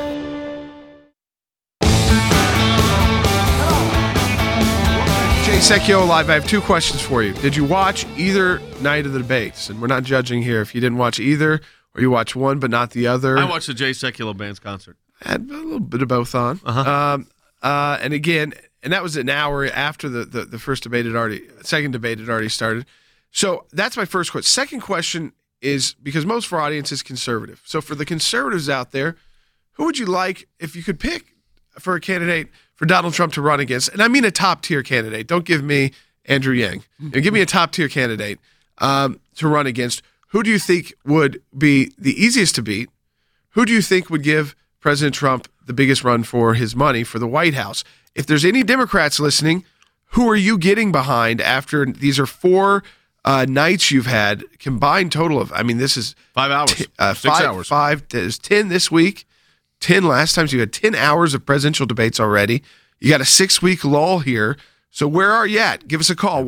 Jay Secchio Live. I have two questions for you. Did you watch either night of the debates? And we're not judging here if you didn't watch either or you watch one but not the other. I watched the Jay Secchio Band's concert. I had a little bit of both on. And again, and that was an hour after the second debate had already started. So that's my first question. Second question is, because most of our audience is conservative. So for the conservatives out there, who would you like if you could pick for a candidate for Donald Trump to run against? And I mean a top-tier candidate. Don't give me Andrew Yang. Give me a top-tier candidate to run against. Who do you think would be the easiest to beat? Who do you think would give President Trump the biggest run for his money for the White House? If there's any Democrats listening, who are you getting behind after these are 4 nights you've had, combined total of, I mean, this is 5 hours. 6 hours. There's 10 this week. 10 last time, so you had 10 hours of presidential debates already. You got a 6-week lull here. So where are you at? Give us a call,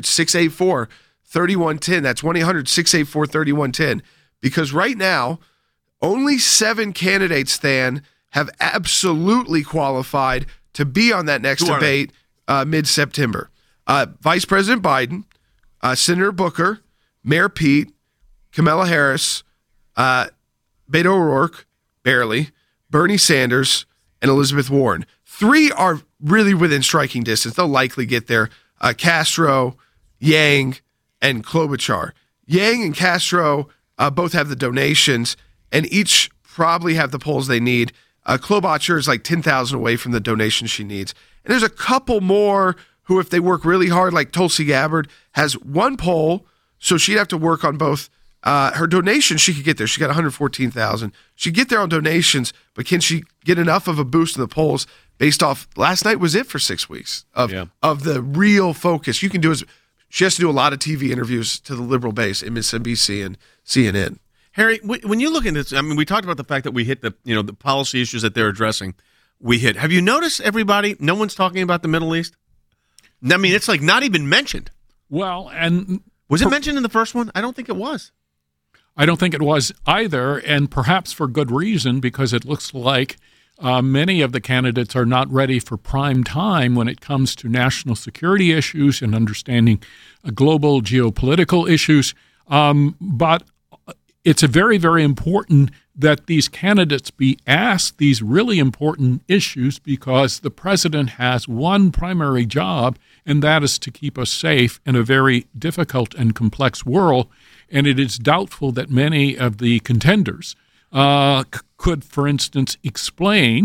1-800-684-3110. That's 1-800-684-3110. Because right now, only 7 candidates, Stan, have absolutely qualified to be on that next debate mid-September. Vice President Biden, Senator Booker, Mayor Pete, Kamala Harris, Beto O'Rourke, barely, Bernie Sanders, and Elizabeth Warren. 3 are really within striking distance. They'll likely get there. Castro, Yang, and Klobuchar. Yang and Castro both have the donations, and each probably have the polls they need. Klobuchar is like 10,000 away from the donation she needs. And there's a couple more who, if they work really hard, like Tulsi Gabbard, has 1 poll, so she'd have to work on both. Her donations, she could get there. She got 114,000. She'd get there on donations, but can she get enough of a boost in the polls based off last night was it for 6 weeks of the real focus? You can do is she has to do a lot of TV interviews to the liberal base, MSNBC and CNN. Harry, when you look at this, I mean, we talked about the fact that we hit the policy issues that they're addressing. We hit. Have you noticed everybody? No one's talking about the Middle East. I mean, it's like not even mentioned. Well, and was it mentioned in the first one? I don't think it was. I don't think it was either, and perhaps for good reason, because it looks like many of the candidates are not ready for prime time when it comes to national security issues and understanding global geopolitical issues. But it's very, very important that these candidates be asked these really important issues, because the president has one primary job, and that is to keep us safe in a very difficult and complex world. And it is doubtful that many of the contenders could, for instance, explain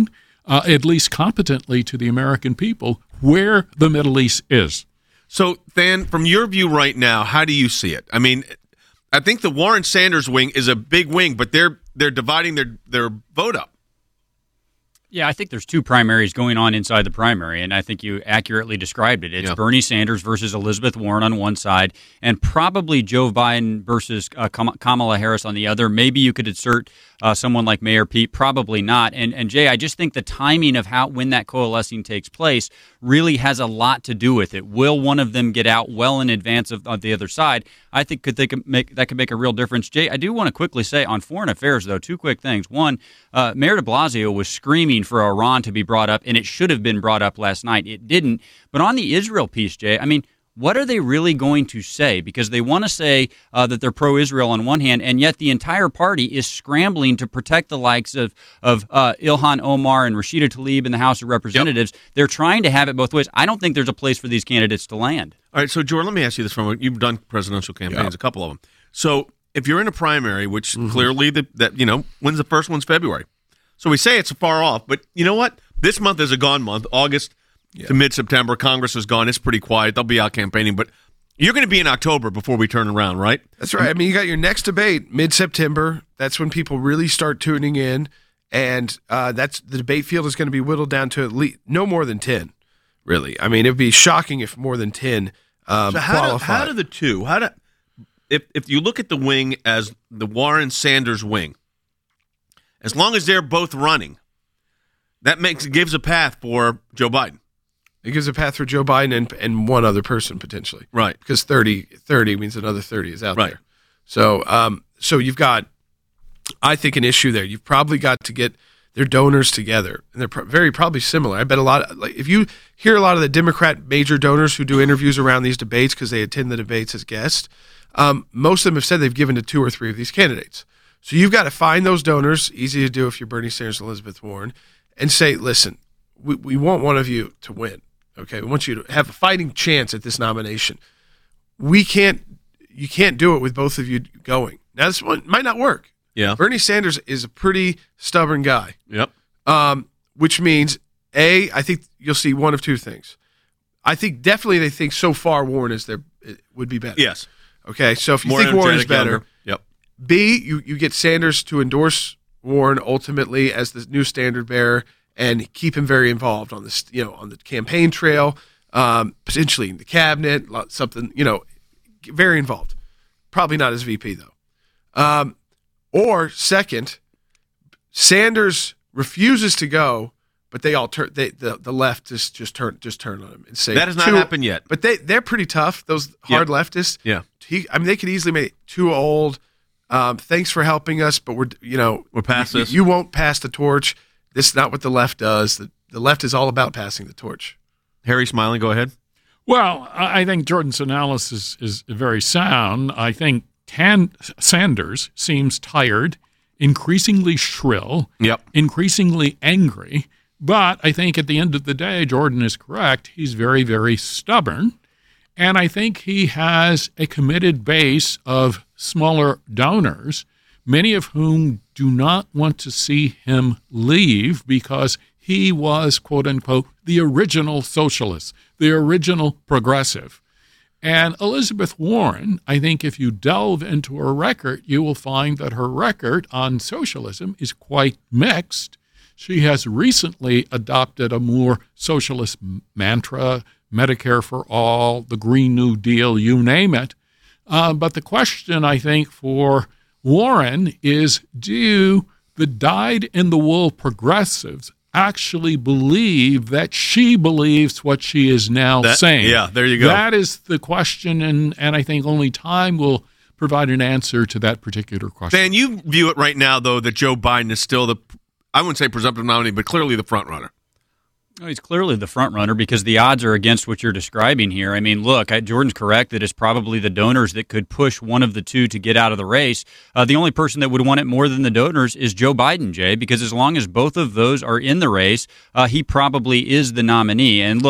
at least competently to the American people, where the Middle East is. So, Than, from your view right now, how do you see it? I mean, I think the Warren-Sanders wing is a big wing, but they're dividing their vote up. Yeah, I think there's two primaries going on inside the primary, and I think you accurately described it. It's Bernie Sanders versus Elizabeth Warren on one side, and probably Joe Biden versus Kamala Harris on the other. Maybe you could insert someone like Mayor Pete, probably not. And Jay, I just think the timing of when that coalescing takes place really has a lot to do with it. Will one of them get out well in advance of the other side? I think that could make a real difference. Jay, I do want to quickly say on foreign affairs, though, two quick things. One, Mayor de Blasio was screaming for Iran to be brought up, and it should have been brought up last night. It didn't. But on the Israel piece, Jay, I mean, what are they really going to say? Because they want to say that they're pro-Israel on one hand, and yet the entire party is scrambling to protect the likes of Ilhan Omar and Rashida Tlaib in the House of Representatives. Yep. They're trying to have it both ways. I don't think there's a place for these candidates to land. All right, so, Jordan, let me ask you this. You've done presidential campaigns, a couple of them. So if you're in a primary, which clearly, when's the first one's February. So we say it's far off, but you know what? This month is a gone month. August to mid-September, Congress is gone. It's pretty quiet. They'll be out campaigning, but you're going to be in October before we turn around, right? That's right. I mean, you got your next debate mid-September. That's when people really start tuning in, and that's the debate field is going to be whittled down to at least no more than 10, really. I mean, it would be shocking if more than 10 so qualify. How do the two, if you look at the wing as the Warren-Sanders wing, as long as they're both running, that gives a path for Joe Biden. It gives a path for Joe Biden and one other person potentially. Right. Because 30 means another 30 is out there. So so you've got, I think, an issue there. You've probably got to get their donors together. And they're probably similar. I bet a lot, if you hear a lot of the Democrat major donors who do interviews around these debates because they attend the debates as guests, most of them have said they've given to 2 or 3 of these candidates. So you've got to find those donors, easy to do if you're Bernie Sanders and Elizabeth Warren, and say, listen, we want one of you to win. Okay, we want you to have a fighting chance at this nomination. You can't do it with both of you going. Now, this one might not work. Yeah. Bernie Sanders is a pretty stubborn guy. Yep. Which means, I think you'll see one of two things. I think definitely they think so far Warren would be better. Yes. Okay, so if you More think Warren is better, younger. Yep. B, you get Sanders to endorse Warren ultimately as the new standard bearer and keep him very involved on this, on the campaign trail, potentially in the cabinet, something, very involved. Probably not as VP though. Or second, Sanders refuses to go, but they all turn. The left just turn on him and say that has not happened yet. But they're pretty tough. Those hard leftists. Yeah. They could easily make it too old. Thanks for helping us, but we're past this. You won't pass the torch. This is not what the left does. The left is all about passing the torch. Harry smiling, go ahead. Well, I think Jordan's analysis is very sound. I think Sanders seems tired, increasingly shrill, increasingly angry. But I think at the end of the day, Jordan is correct. He's very, very stubborn. And I think he has a committed base of smaller donors, many of whom do not want to see him leave because he was, quote unquote, the original socialist, the original progressive. And Elizabeth Warren, I think if you delve into her record, you will find that her record on socialism is quite mixed. She has recently adopted a more socialist mantra, Medicare for all, the Green New Deal, you name it. But the question, I think, for Warren is, do the dyed-in-the-wool progressives actually believe that she believes what she is now saying? Yeah, there you go. That is the question, and I think only time will provide an answer to that particular question. Dan, you view it right now, though, that Joe Biden is still I wouldn't say presumptive nominee, but clearly the front runner. Oh, he's clearly the front runner because the odds are against what you're describing here. I mean, look, Jordan's correct that it's probably the donors that could push one of the two to get out of the race. The only person that would want it more than the donors is Joe Biden, Jay, because as long as both of those are in the race, he probably is the nominee. And look,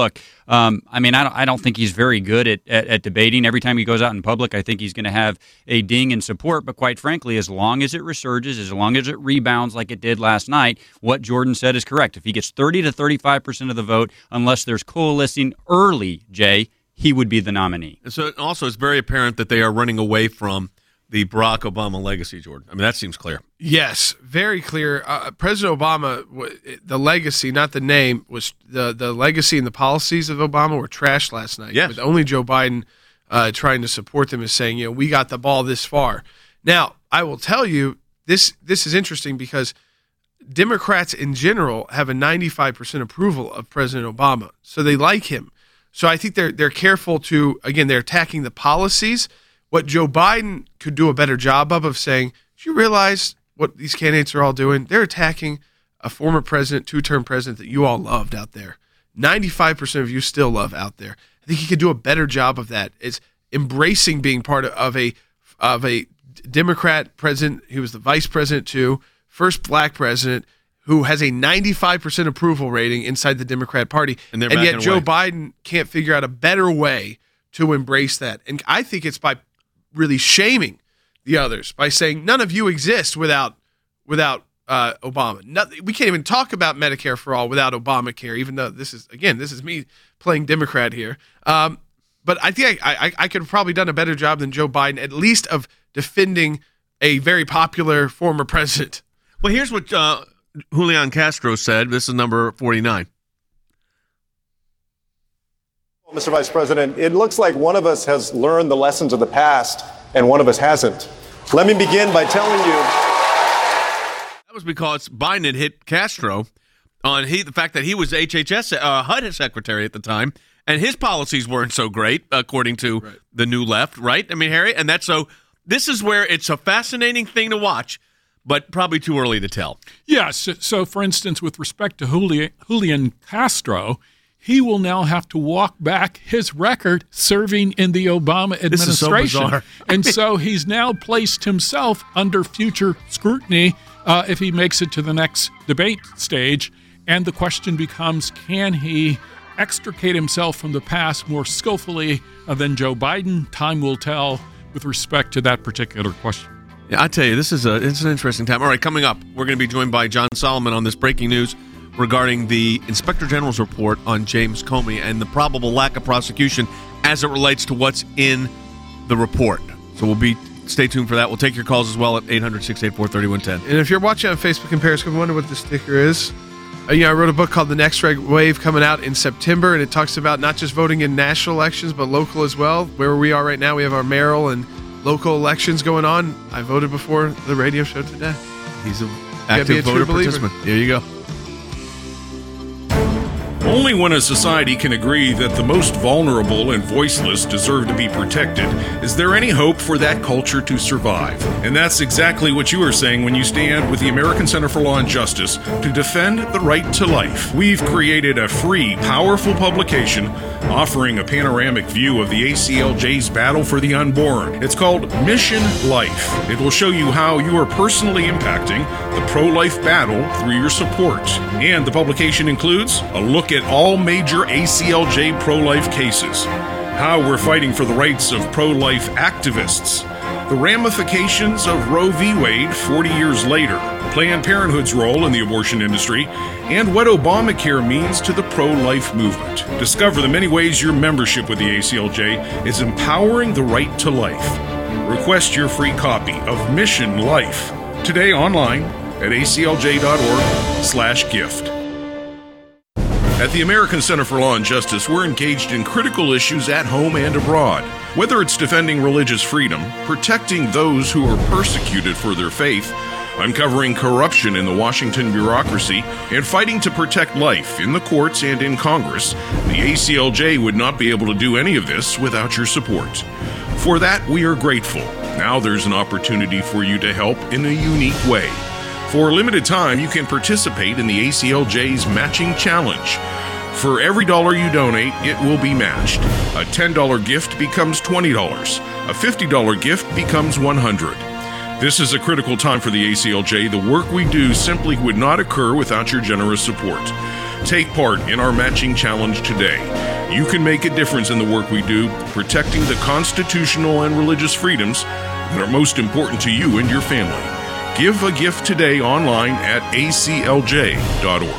I don't think he's very good at debating. Every time he goes out in public, I think he's going to have a ding in support. But quite frankly, as long as it resurges, as long as it rebounds like it did last night, what Jordan said is correct. If he gets 30 to 35% of the vote, unless there's coalescing early, Jay, he would be the nominee. So also, it's very apparent that they are running away from the Barack Obama legacy, Jordan. I mean, that seems clear. Yes, very clear. President Obama, the legacy, not the name, was the legacy and the policies of Obama were trashed last night. Yes. With only Joe Biden trying to support them as saying, we got the ball this far. Now, I will tell you, this is interesting because Democrats in general have a 95% approval of President Obama. So they like him. So I think they're careful to, again, they're attacking the policies. What Joe Biden could do a better job of saying, do you realize what these candidates are all doing? They're attacking a former president, two-term president that you all loved out there. 95% of you still love out there. I think he could do a better job of that. It's embracing being part of a Democrat president. He was the vice president too, first black president who has a 95% approval rating inside the Democrat Party. And yet Joe Biden can't figure out a better way to embrace that. And I think it's by really shaming the others by saying none of you exist without Obama. We can't even talk about Medicare for all without Obamacare, even though this is me playing Democrat here. But I think I could have probably done a better job than Joe Biden, at least of defending a very popular former president. Well, here's what Julian Castro said. This is number 49. Mr. Vice President, it looks like one of us has learned the lessons of the past and one of us hasn't. Let me begin by telling you. That was because Biden had hit Castro on the fact that he was HHS HUD secretary at the time, and his policies weren't so great, according to the New Left, right? I mean, Harry, and that's so. This is where it's a fascinating thing to watch, but probably too early to tell. Yes. So, for instance, with respect to Julian Castro, he will now have to walk back his record serving in the Obama administration. This is so bizarre. And so he's now placed himself under future scrutiny if he makes it to the next debate stage. And the question becomes, can he extricate himself from the past more skillfully than Joe Biden? Time will tell with respect to that particular question. Yeah, I tell you, it's an interesting time. All right, coming up, we're going to be joined by John Solomon on this breaking news regarding the Inspector General's report on James Comey and the probable lack of prosecution as it relates to what's in the report. So stay tuned for that. We'll take your calls as well at 800-684-3110. And if you're watching on Facebook and Periscope, wonder what the sticker is. I wrote a book called The Next Red Wave coming out in September, and it talks about not just voting in national elections, but local as well. Where we are right now, we have our mayoral and local elections going on. I voted before the radio show today. He's an active voter participant. There you go. Only when a society can agree that the most vulnerable and voiceless deserve to be protected is there any hope for that culture to survive. And that's exactly what you are saying when you stand with the American Center for Law and Justice to defend the right to life. We've created a free, powerful publication offering a panoramic view of the ACLJ's battle for the unborn. It's called Mission Life. It will show you how you are personally impacting the pro-life battle through your support. And the publication includes a look at all major ACLJ pro-life cases, how we're fighting for the rights of pro-life activists, the ramifications of Roe v. Wade 40 years later, Planned Parenthood's role in the abortion industry, and what Obamacare means to the pro-life movement. Discover the many ways your membership with the ACLJ is empowering the right to life. Request your free copy of Mission Life today online at aclj.org/gift. At the American Center for Law and Justice, we're engaged in critical issues at home and abroad. Whether it's defending religious freedom, protecting those who are persecuted for their faith, uncovering corruption in the Washington bureaucracy, and fighting to protect life in the courts and in Congress, the ACLJ would not be able to do any of this without your support. For that, we are grateful. Now there's an opportunity for you to help in a unique way. For a limited time, you can participate in the ACLJ's Matching Challenge. For every dollar you donate, it will be matched. A $10 gift becomes $20. A $50 gift becomes $100. This is a critical time for the ACLJ. The work we do simply would not occur without your generous support. Take part in our Matching Challenge today. You can make a difference in the work we do, protecting the constitutional and religious freedoms that are most important to you and your family. Give a gift today online at aclj.org.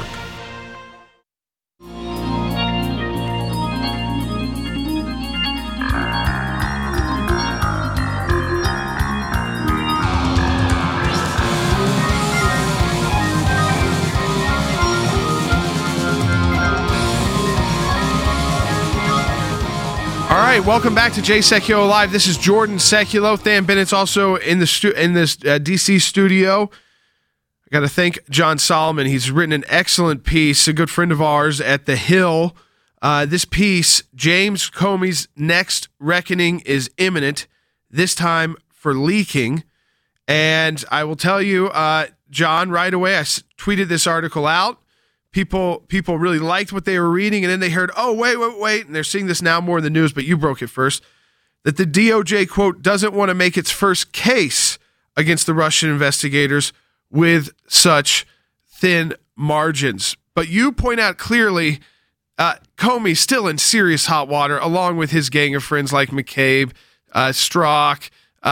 All right, welcome back to Jay Sekulow Live. This is Jordan Sekulow. Than Bennett's also in this DC studio. I got to thank John Solomon. He's written an excellent piece, a good friend of ours at The Hill. This piece, James Comey's next reckoning is imminent, this time for leaking. And I will tell you, John, right away, I tweeted this article out. People really liked what they were reading, and then they heard, oh, wait, and they're seeing this now more in the news, but you broke it first, that the DOJ, quote, doesn't want to make its first case against the Russian investigators with such thin margins. But you point out clearly Comey's still in serious hot water, along with his gang of friends like McCabe, Strzok,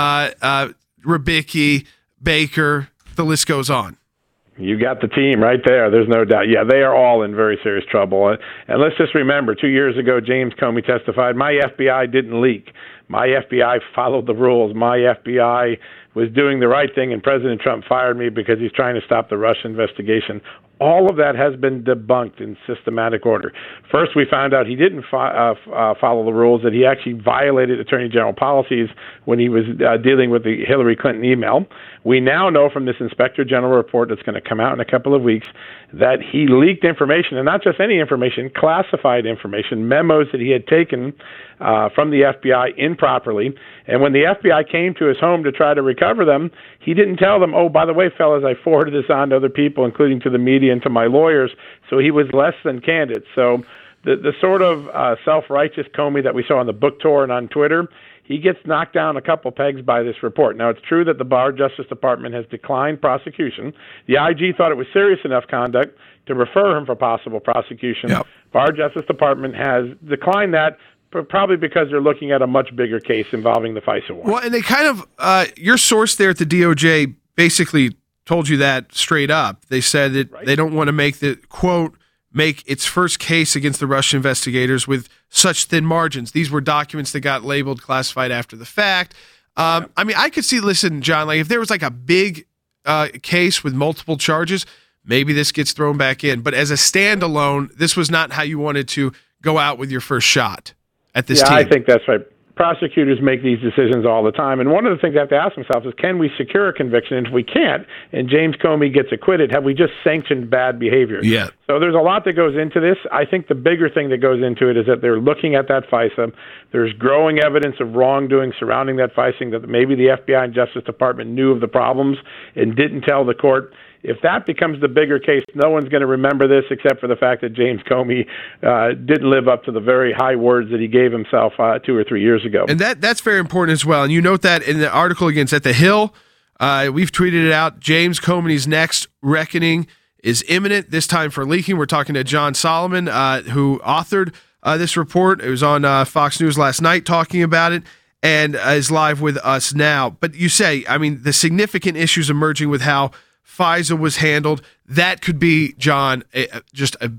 Rybicki, Baker, the list goes on. You got the team right there. There's no doubt. Yeah, they are all in very serious trouble. And let's just remember, 2 years ago, James Comey testified, my FBI didn't leak. My FBI followed the rules. My FBI was doing the right thing, and President Trump fired me because he's trying to stop the Russia investigation. All of that has been debunked in systematic order. First, we found out he didn't follow the rules, that he actually violated Attorney General policies when he was dealing with the Hillary Clinton email. We now know from this Inspector General report that's going to come out in a couple of weeks that he leaked information, and not just any information, classified information, memos that he had taken from the FBI improperly. And when the FBI came to his home to try to recover them, he didn't tell them, oh, by the way, fellas, I forwarded this on to other people, including to the media and to my lawyers. So he was less than candid. So the sort of self-righteous Comey that we saw on the book tour and on Twitter, he gets knocked down a couple pegs by this report. Now, it's true that the Barr Justice Department has declined prosecution. The IG thought it was serious enough conduct to refer him for possible prosecution. Yep. Barr Justice Department has declined that, probably because they're looking at a much bigger case involving the FISA warrant. Well, and they kind of, your source there at the DOJ basically told you that straight up. They said that they don't want to make the, quote, make its first case against the Russian investigators with such thin margins. These were documents that got labeled classified after the fact. I mean, I could see, listen, John, like if there was like a big case with multiple charges, maybe this gets thrown back in. But as a standalone, this was not how you wanted to go out with your first shot at this team. I think that's right. Prosecutors make these decisions all the time. And one of the things they have to ask themselves is, can we secure a conviction? And if we can't, and James Comey gets acquitted, have we just sanctioned bad behavior? Yeah. So there's a lot that goes into this. I think the bigger thing that goes into it is that they're looking at that FISA. There's growing evidence of wrongdoing surrounding that FISA, that maybe the FBI and Justice Department knew of the problems and didn't tell the court. If that becomes the bigger case, no one's going to remember this except for the fact that James Comey didn't live up to the very high words that he gave himself 2 or 3 years ago. And that's very important as well. And you note that in the article against At the Hill, we've tweeted it out. James Comey's next reckoning is imminent, this time for leaking. We're talking to John Solomon, who authored this report. It was on Fox News last night talking about it and is live with us now. But you say, I mean, the significant issues emerging with how FISA was handled, that could be, John, just a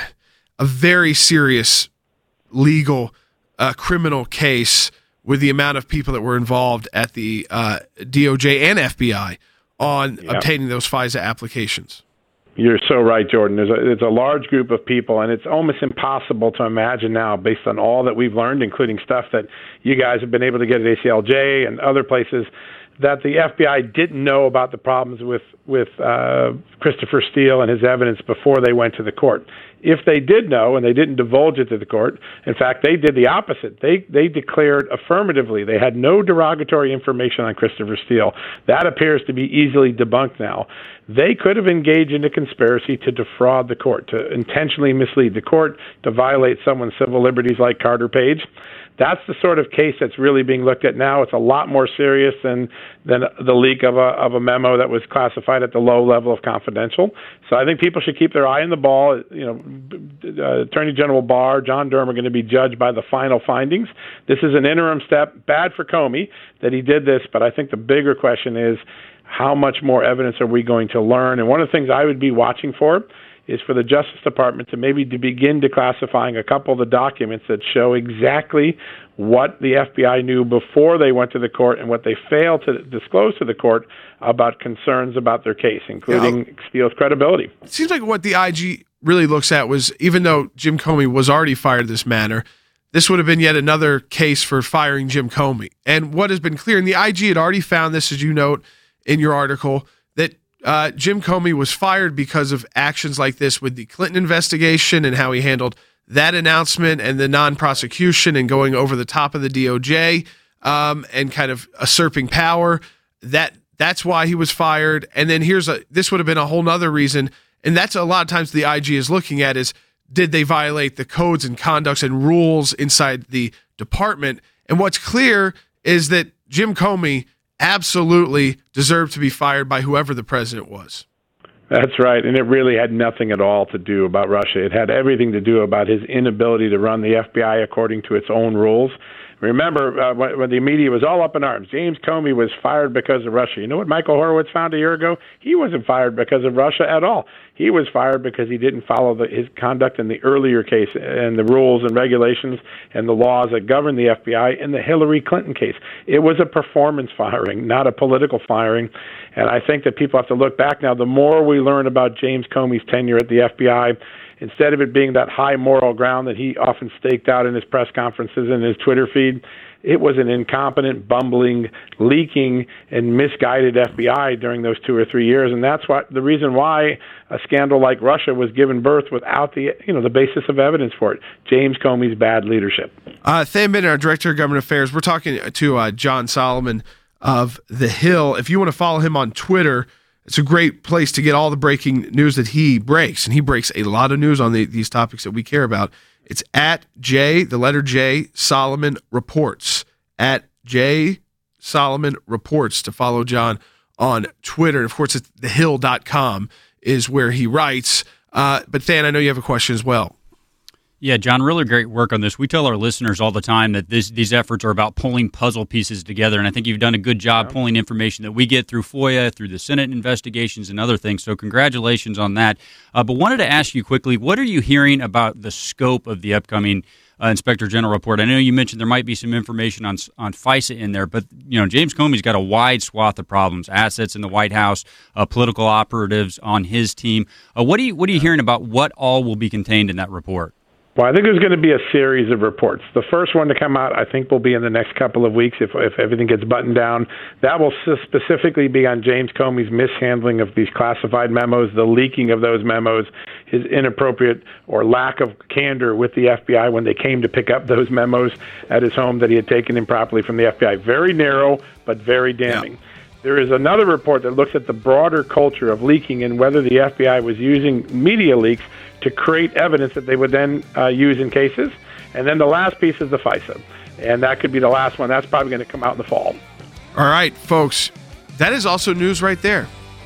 very serious legal criminal case with the amount of people that were involved at the DOJ and FBI on obtaining those FISA applications. You're so right, Jordan. There's a large group of people, and it's almost impossible to imagine now, based on all that we've learned, including stuff that you guys have been able to get at ACLJ and other places, that the FBI didn't know about the problems with Christopher Steele and his evidence before they went to the court. If they did know and they didn't divulge it to the court, in fact, they did the opposite. They declared affirmatively they had no derogatory information on Christopher Steele. That appears to be easily debunked now. They could have engaged in a conspiracy to defraud the court, to intentionally mislead the court, to violate someone's civil liberties like Carter Page. That's the sort of case that's really being looked at now. It's a lot more serious than the leak of a memo that was classified at the low level of confidential. So I think people should keep their eye on the ball. Attorney General Barr, John Durham are going to be judged by the final findings. This is an interim step. Bad for Comey that he did this, but I think the bigger question is how much more evidence are we going to learn? And one of the things I would be watching for is for the Justice Department to begin declassifying a couple of the documents that show exactly what the FBI knew before they went to the court and what they failed to disclose to the court about concerns about their case, including Steele's credibility. It seems like what the IG really looks at was, even though Jim Comey was already fired this manner, this would have been yet another case for firing Jim Comey. And what has been clear, and the IG had already found this, as you note in your article, that Jim Comey was fired because of actions like this with the Clinton investigation and how he handled that announcement and the non-prosecution and going over the top of the DOJ and kind of usurping power. That's why he was fired. And then this would have been a whole nother reason, and that's a lot of times the IG is looking at is, did they violate the codes and conducts and rules inside the department? And what's clear is that Jim Comey absolutely deserved to be fired by whoever the president was. That's right, and it really had nothing at all to do about Russia. It had everything to do about his inability to run the FBI according to its own rules. Remember, when the media was all up in arms, James Comey was fired because of Russia. You know what Michael Horowitz found a year ago? He wasn't fired because of Russia at all. He was fired because he didn't follow his conduct in the earlier case and the rules and regulations and the laws that govern the FBI in the Hillary Clinton case. It was a performance firing, not a political firing. And I think that people have to look back now. The more we learn about James Comey's tenure at the FBI, instead of it being that high moral ground that he often staked out in his press conferences and his Twitter feed, it was an incompetent, bumbling, leaking, and misguided FBI during those 2 or 3 years. And that's the reason why a scandal like Russia was given birth without the basis of evidence for it. James Comey's bad leadership. Than Bennett, our Director of Government Affairs, we're talking to John Solomon of The Hill. If you want to follow him on Twitter, it's a great place to get all the breaking news that he breaks, and he breaks a lot of news on these topics that we care about. It's at the letter J, Solomon Reports, at J Solomon Reports to follow John on Twitter. And of course, it's thehill.com is where he writes. But Than, I know you have a question as well. Yeah, John, really great work on this. We tell our listeners all the time that these efforts are about pulling puzzle pieces together, and I think you've done a good job pulling information that we get through FOIA, through the Senate investigations, and other things, so congratulations on that. But wanted to ask you quickly, what are you hearing about the scope of the upcoming Inspector General report? I know you mentioned there might be some information on FISA in there, but James Comey's got a wide swath of problems, assets in the White House, political operatives on his team. What are you hearing about what all will be contained in that report? Well, I think there's going to be a series of reports. The first one to come out, I think, will be in the next couple of weeks if everything gets buttoned down. That will specifically be on James Comey's mishandling of these classified memos, the leaking of those memos, his inappropriate or lack of candor with the FBI when they came to pick up those memos at his home that he had taken improperly from the FBI. Very narrow, but very damning. Yeah. There is another report that looks at the broader culture of leaking and whether the FBI was using media leaks to create evidence that they would then use in cases. And then the last piece is the FISA. And that could be the last one. That's probably going to come out in the fall. All right, folks. That is also news right there.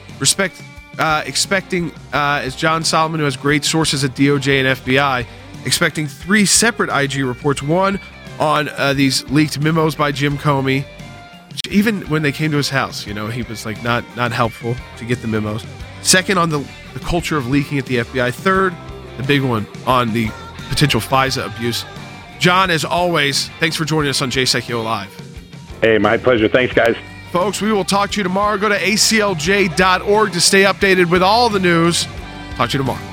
Expecting, as John Solomon, who has great sources at DOJ and FBI, expecting 3 separate IG reports. One on these leaked memos by Jim Comey. Even when they came to his house, he was like not helpful to get the memos. Second, on the culture of leaking at the FBI. Third, the big one on the potential FISA abuse. John, as always, thanks for joining us on Jay Sekulow Live. Hey, my pleasure. Thanks, guys. Folks, we will talk to you tomorrow. Go to aclj.org to stay updated with all the news. Talk to you tomorrow.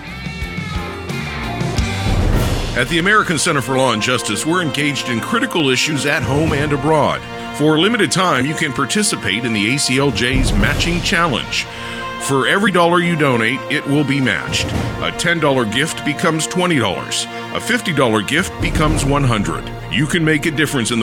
At the American Center for Law and Justice, we're engaged in critical issues at home and abroad. For a limited time, you can participate in the ACLJ's Matching Challenge. For every $1 you donate, it will be matched. A $10 gift becomes $20. A $50 gift becomes $100. You can make a difference in the